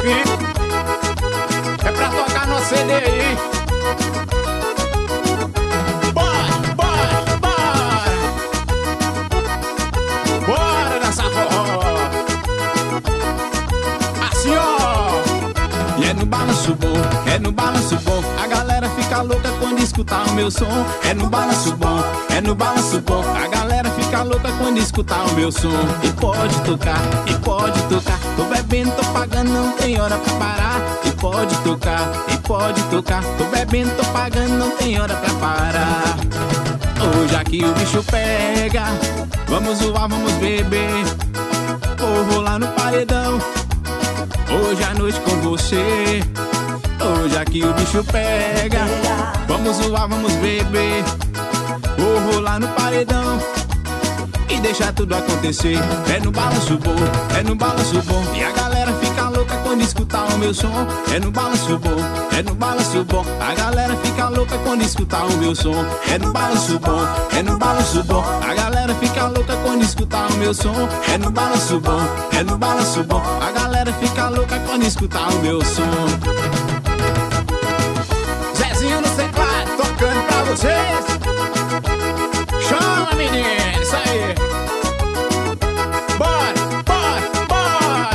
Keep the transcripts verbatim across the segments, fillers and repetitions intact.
fi. É pra tocar no C D aí. Bora, bora, bora. Bora dançar forró. Assim ó. E é no balanço bom, é no balanço bom. A galera fica louca quando escutar o meu som. É no balanço bom, é no balanço bom. A galera fica louca quando escutar o meu som. E pode tocar, e pode tocar. Tô bebendo, tô pagando, não tem hora pra parar. E pode tocar, e pode tocar. Tô bebendo, tô pagando, não tem hora pra parar. Hoje aqui o bicho pega. Vamos zoar, vamos beber. Vou rolar no paredão. Hoje à noite com você. Hoje aqui o bicho pega. Vamos zoar, vamos beber. Vou rolar no paredão e deixar tudo acontecer. É no balanço bom, é no balanço bom. E a galera fica louca quando escutar o meu som. É no balanço bom, é no balanço bom. A galera fica louca quando escutar o meu som. É no balanço bom, é no balanço bom. A galera fica louca quando escutar o meu som. É no balanço bom, é no balanço bom. A galera fica louca quando escutar o meu som. Zezinho no teclado, tocando pra vocês. Chama, menino, isso aí. Bora, bora, bora.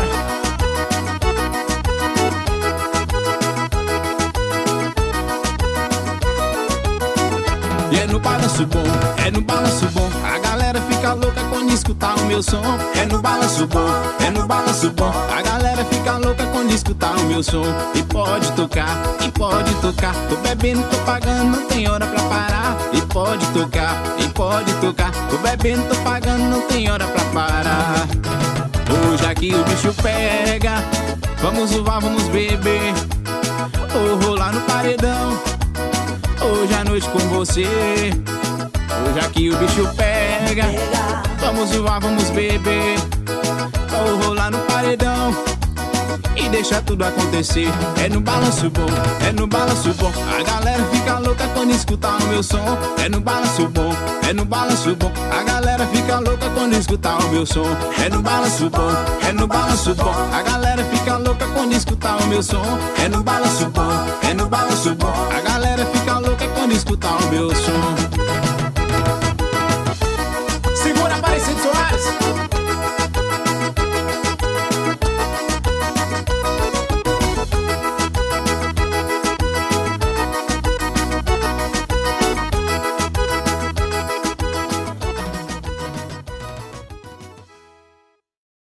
E é no balanço bom, é no balanço bom. A galera fica louca quando escutar o meu som. É no balanço bom, é no balanço bom. A galera fica louca quando escutar o meu som. E pode tocar, e pode tocar. Tô bebendo, tô pagando, não tem hora pra parar. E pode tocar, e pode tocar. Tô bebendo, tô pagando, não tem hora pra parar. Hoje aqui o bicho pega. Vamos zoar, vamos beber. Vou rolar no paredão. Hoje à noite com você. Hoje aqui o bicho pega. Vamos zoar, vamos beber. Vou rolar no paredão e deixar tudo acontecer. É no balanço bom, é no balanço bom. A galera fica louca quando escutar o meu som. É no balanço bom, é no balanço bom. A galera fica louca quando escutar o meu som. É no balanço bom, é no balanço bom. A galera fica louca quando escutar o meu som. É no balanço bom, é no balanço bom. A galera fica louca quando escutar o meu som.